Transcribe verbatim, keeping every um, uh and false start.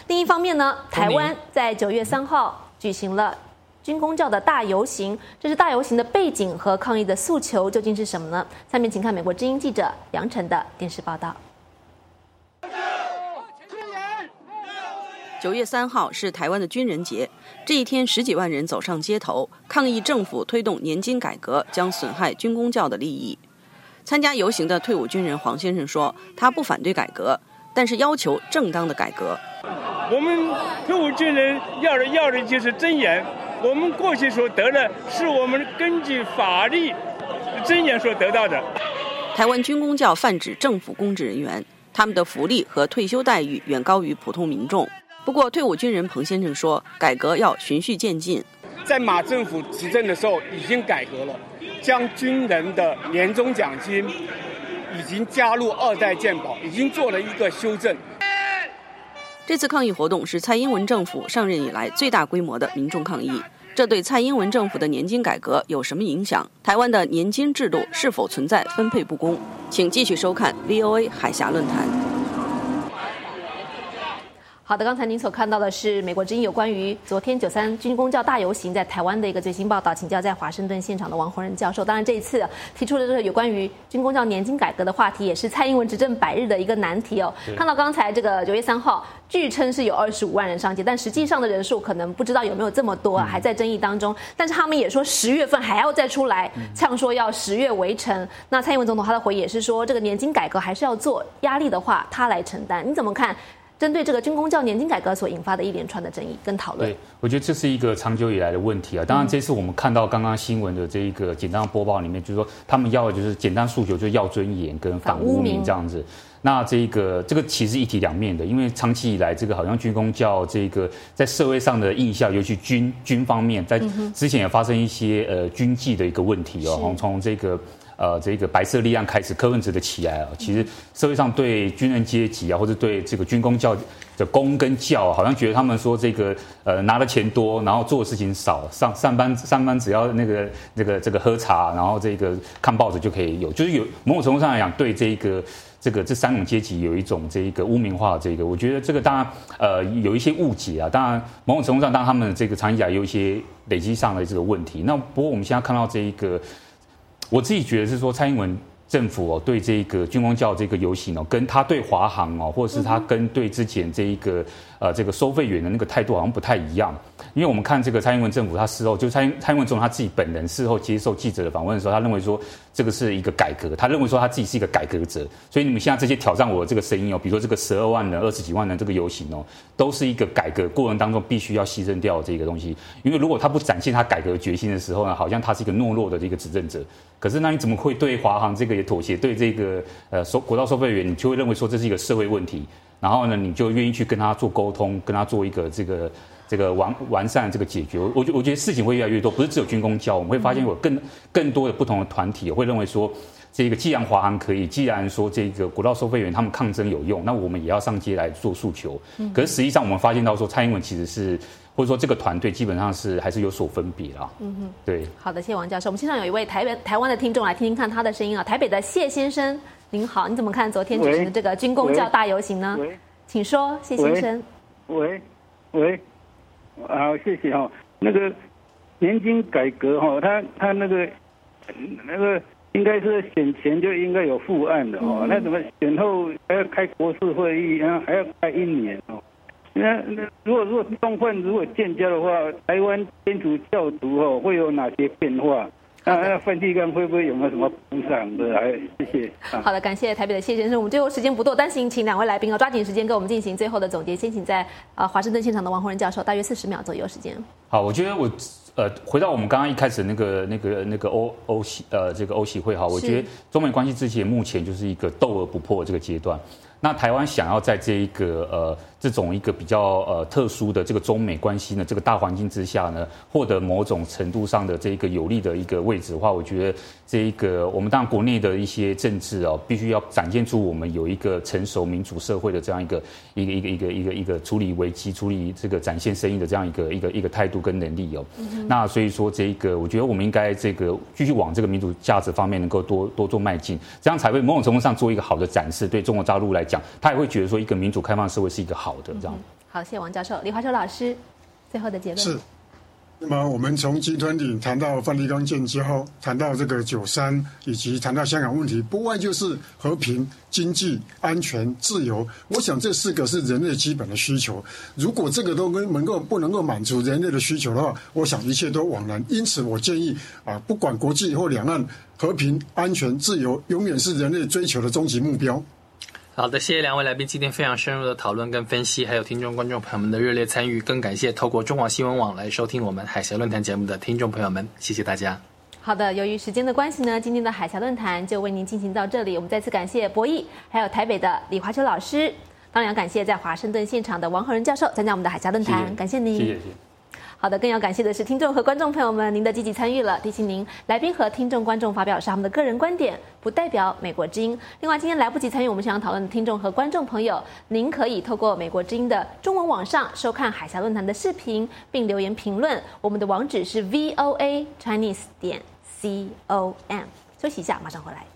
另一方面呢，台湾在九月三号举行了军公教的大游行，这是大游行的背景和抗议的诉求究竟是什么呢？下面请看美国之音记者杨晨的电视报道。 九月三号是台湾的军人节，这一天十几万人走上街头，抗议政府推动年金改革将损害军公教的利益。参加游行的退伍军人黄先生说，他不反对改革，但是要求正当的改革。 我们退伍军人要的要的就是真言，我们过去所得的是我们根据法律真言所得到的。 台湾军公教泛指政府公职人员，他们的福利和退休待遇远高于普通民众。不过，退伍军人彭先生说，改革要循序渐进。 在马政府执政的时候已经改革了，将军人的年终奖金已经加入二代健保，已经做了一个修正。 这次抗议活动是蔡英文政府上任以来最大规模的民众抗议，这对蔡英文政府的年金改革有什么影响？台湾的年金制度是否存在分配不公？请继续收看 V O A 海峡论坛。 好的，刚才您所看到的是美国之音有关于昨天九三军公教大游行在台湾的一个最新报道，请教在华盛顿现场的王洪仁教授。当然，这一次提出的这个有关于军公教年金改革的话题，也是蔡英文执政百日的一个难题哦。看到刚才这个九月三号，据称是有二十五万人上街，但实际上的人数可能不知道有没有这么多，还在争议当中。但是他们也说十月份还要再出来呛说要十月围城。那蔡英文总统他的回应也是说，这个年金改革还是要做，压力的话他来承担。你怎么看？针对这个军公教年金改革所引发的一连串的争议跟讨论， 对，我觉得这是一个长久以来的问题啊。当然，这次我们看到刚刚新闻的这一个简单的播报里面，就是说他们要的就是简单诉求，就是要尊严跟反污名这样子。那这个这个其实一体两面的，因为长期以来这个好像军公教这个在社会上的印象，尤其军军方面，在之前也发生一些呃军纪的一个问题哦，从这个。呃，这个白色立案开始，柯文哲的起来啊，其实社会上对军人阶级啊，或者对这个军公教的公跟教、啊，好像觉得他们说这个呃拿的钱多，然后做的事情少，上上班上班只要那个这个这个喝茶，然后这个看报纸就可以有，就是有某种程度上来讲，对这个这个这三种阶级有一种这一个污名化的这个，我觉得这个当然呃有一些误解啊，当然某种程度上，当然他们这个长期以来有一些累积上的这个问题。那不过我们现在看到这一个。我自己觉得是说，蔡英文政府哦对这个军公教这个游行哦，跟他对华航哦，或者是他跟对之前这一个呃这个收费员的那个态度好像不太一样。因为我们看这个蔡英文政府，他事后就蔡英蔡英文总统他自己本人事后接受记者的访问的时候，他认为说这个是一个改革，他认为说他自己是一个改革者。所以你们现在这些挑战我的这个声音哦，比如说这个十二万人、二十几万人这个游行哦，都是一个改革过程当中必须要牺牲掉的这个东西。因为如果他不展现他改革决心的时候呢，好像他是一个懦弱的这个执政者。可是那你怎么会对华航这个也妥协？对这个呃收国道收费员，你就会认为说这是一个社会问题，然后呢，你就愿意去跟他做沟通，跟他做一个这个。这个完完善这个解决，我觉我觉得事情会越来越多，不是只有军公教，我们会发现有更更多的不同的团体会认为说，这个既然华航可以，既然说这个国道收费员他们抗争有用，那我们也要上街来做诉求。嗯、可是实际上我们发现到说，蔡英文其实是或者说这个团队基本上是还是有所分别啦。嗯哼，对。 好的，谢谢王教授。我们现场有一位台北台湾的听众来听听看他的声音啊，台北的谢先生，您好，你怎么看昨天举行的这个军公教大游行呢？请说，谢先生。 喂喂。好，谢谢哈。那个年金改革哈，他他那个那个应该是选前就应该有复案的哦。嗯、那怎么选后还要开国事会议，然后还要开一年哦？那那如果如果状况如果建交的话，台湾天主教徒哦会有哪些变化？那那梵蒂冈会不会有没有什么补偿的？哎，谢谢。 啊、好的，感谢台北的谢先生。我们最后时间不多，但是请两位来宾哦抓紧时间跟我们进行最后的总结。先请在呃华盛顿现场的王洪仁教授，大约四十秒左右时间。 好，我觉得我呃回到我们刚刚一开始那个那个那个欧欧协呃这个欧协会哈，我觉得中美关系之前目前就是一个斗而不破的这个阶段。那台湾想要在这一个呃这种一个比较呃特殊的这个中美关系呢这个大环境之下呢，获得某种程度上的这一个有利的一个位置的话，我觉得这一个我们当然国内的一些政治哦，必须要展现出我们有一个成熟民主社会的这样一个一个一个一个一个一个处理危机、处理这个展现声音的这样一个一个一个态度跟能力哦。嗯、那所以说这一个，我觉得我们应该这个继续往这个民主价值方面能够多多做迈进，这样才会某种程度上做一个好的展示，对中国大陆来讲。他也会觉得说，一个民主开放社会是一个好的这样。 嗯好，谢谢王教授。李华秋老师，最后的结论是。那么我们从集团体谈到梵蒂冈建交，谈到这个九三，以及谈到香港问题，不外就是和平、经济、安全、自由。我想这四个是人类基本的需求。如果这个都能够不能够满足人类的需求的话，我想一切都枉然。因此，我建议啊，不管国际或两岸，和平、安全、自由永远是人类追求的终极目标。 好的，谢谢两位来宾今天非常深入的讨论跟分析，还有听众观众朋友们的热烈参与，更感谢透过中华新闻网来收听我们海峡论坛节目的听众朋友们，谢谢大家。 好的，由于时间的关系呢，今天的海峡论坛就为您进行到这里。我们再次感谢博弈，还有台北的李华秋老师，当然要感谢在华盛顿现场的王和仁教授参加我们的海峡论坛， 谢谢感谢您。 谢谢。 好的，更要感谢的是听众和观众朋友们您的积极参与了。提醒您，来宾和听众观众发表是他们的个人观点，不代表美国之音。另外，今天来不及参与我们现场讨论的听众和观众朋友，您可以透过美国之音的中文网上收看海峡论坛的视频，并留言评论。我们的网址是 V O A Chinese 点 C O M。休息一下，马上回来。